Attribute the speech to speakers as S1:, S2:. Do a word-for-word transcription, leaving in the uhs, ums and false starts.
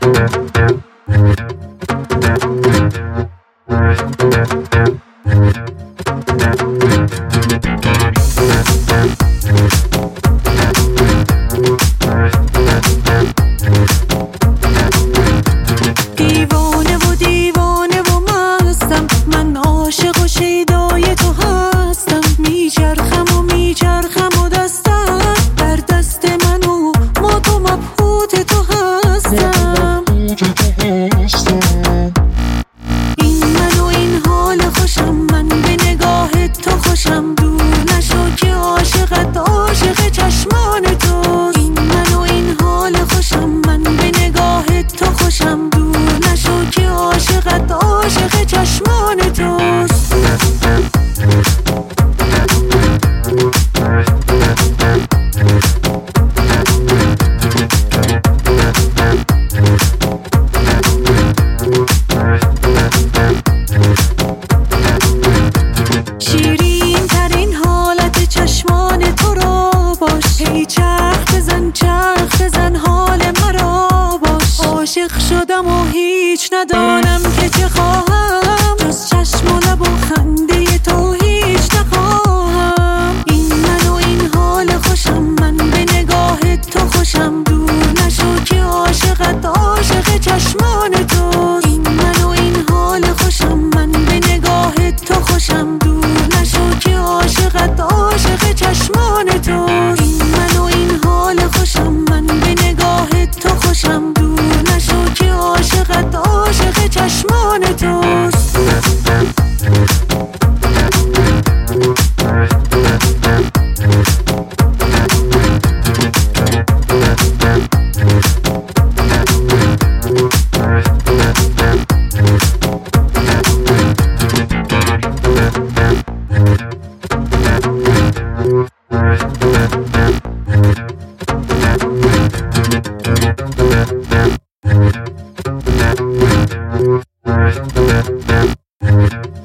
S1: دیوانه و دیوانه و مستم، من عاشق و شیدای تو هستم. میچرخم و میچرخم و دستم در دست من و مات و مبهوت تو هستم. این من و این حال خوشم، من به نگاه تو خوشم. دور نشو که عاشقت عاشق چشمان توست. این من و این حال خوشم، من به نگاه تو خوشم. دور نشو که عاشقت عاشق چشمان توست. شیرین ترین حالت چشمان تو را باش. هی چرخ بزن چرخ بزن حال مرا باش. عاشق شدم و هیچ ندانم که چه خواهم، جز چشم و لب و خنده تو هیچ نخواهم. این من و این حال خوشم، من به نگاه تو خوشم. دور نشو که عاشقت عاشق چشمان توست. این من و این حال خوشم، من به نگاه تو خوشم. دور نشو که عاشقت عاشق چشمان توست. این من و این حال خوشم، من به نگاه تو خوشم. دور نشو که عاشقت عاشق چشمان توست.
S2: We'll be right back.